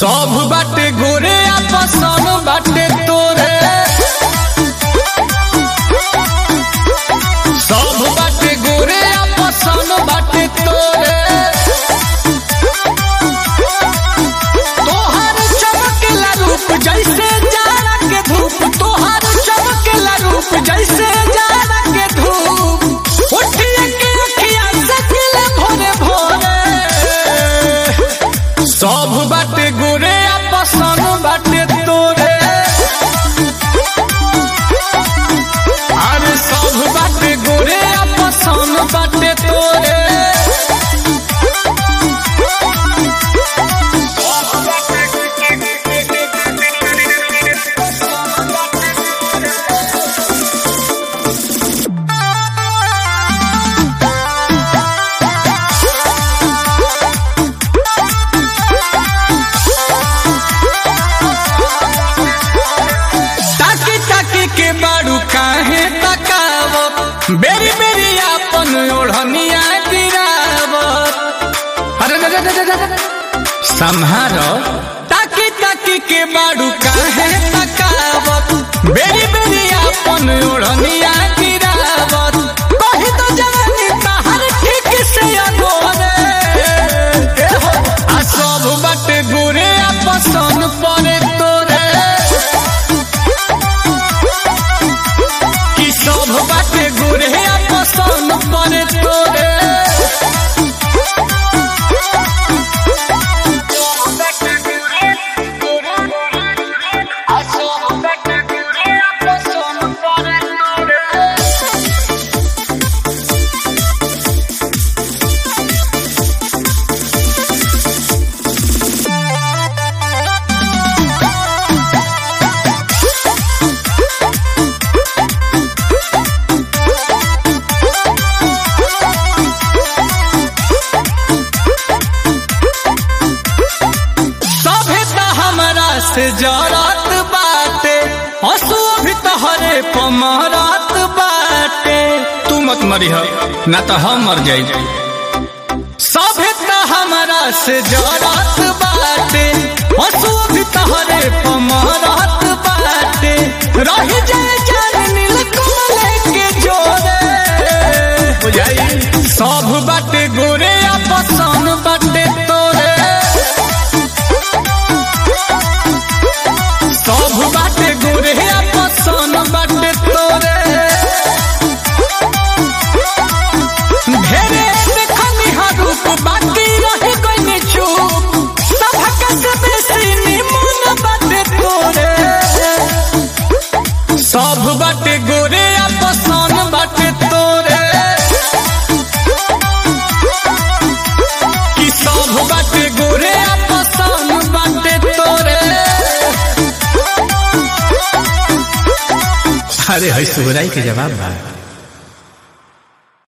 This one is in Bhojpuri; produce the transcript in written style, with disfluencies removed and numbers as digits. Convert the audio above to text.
सब बाटे गोरे पसंद बाटे तोरे, सब बाटे गोरे पसंद बाटे तोरे। तोहर चमकेला रूप जैसे जाड़ा के धूप, तोहर चमकेला रूप जैसे जाड़ा के धूप। उठिए के अखिया से खिले भोरे भोरे, सब बाटे गोरे पसंद बाटे तोरे। अरे सब बाटे गोरे पसंद बाटे तोरे। के बाड़ू काहे तकावत, बेरी बेरी आपन ओढ़निया गिरावत। अरे संहारो ताकी ताकी के बाड़ू काहे तकावत, बेरी बेरी आपन ओढ़निया गिरावत। कही तो जानी तहर ठीक से अगोरे, आ सब बाटे गोरे पसंद पड़े तोरे। सब बाटे गोरे पसंद पड़े तोरे। से जरत बाटे हंसू भी तोहरे पमरत बाटे। तू मत मरी हो ना तो हम मर जाई। सभे तो हमारा से जरत बाटे हंसू भी तोहरे पमरत बाटे। रही जाए जान नील कमल के जोरे, बुझाई सब बाटे गोरे पसंद बाटे तोरे। सब बाटे गोरे पसंद बाटे तोरे। ढेरे देखनी रूप बाकी रही गई चुप, सबक से बेसी निमन बाटे तोरे। सब बाटे गोरे पसंद बाटे तोरे, कि सब बाटे गोरे पसंद बाटे तोरे। अरे है सुहराई के जवाब बा।